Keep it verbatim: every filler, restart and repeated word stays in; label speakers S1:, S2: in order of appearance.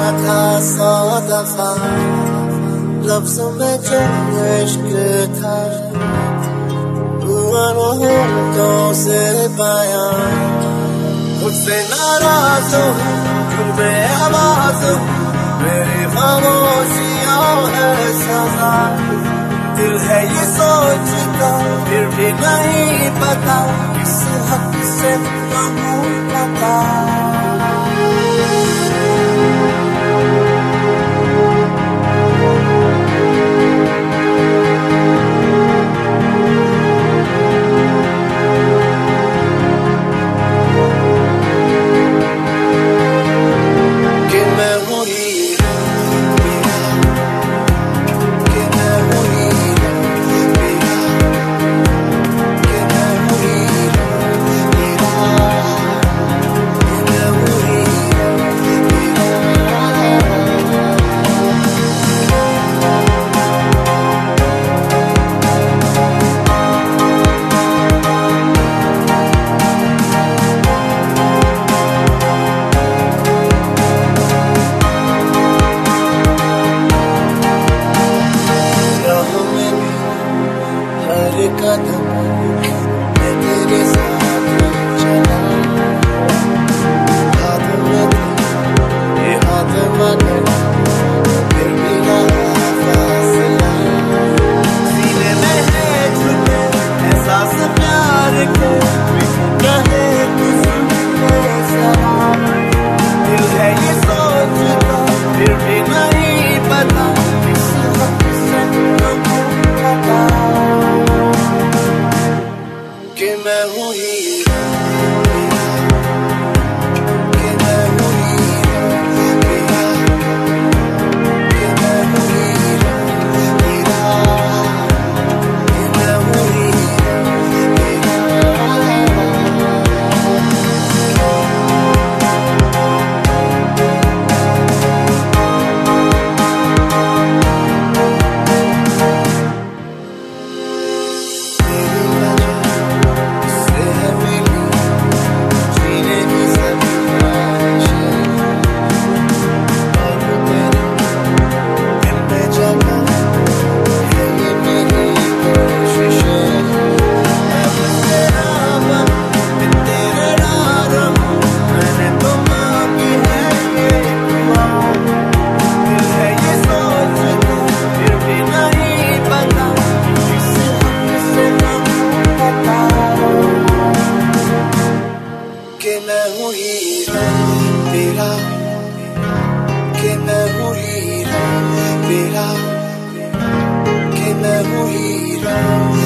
S1: था सौ दफा लफ्ज़ों में जो इश्क था, हुआ वो होठों से बयां। मुझसे नाराज हो फिर मैं आवाज हूँ, मेरी खामोशियाँ है सजा। दिल है ये सोचता फिर भी नहीं पता, किस हक से मांगूं पता। कदम मैं तेरे साथ चला, हाथ में ये हाथ मगर फिर भी रहा फासला। सीने में है छुपे एहसास प्यार के, कहे तुझको सहा। दिल है ये सोचता फिर भी नहीं पता, किस हक से मांगूं पता। कि मैं हूँ हीरा कि मैं हूँ हीरा हीरा, कि मैं हूँ हीरा हीरा, कि मैं हूँ हीरा तेरा, कि मैं हूँ हीरा तेरा, कि मैं हूँ हीरा।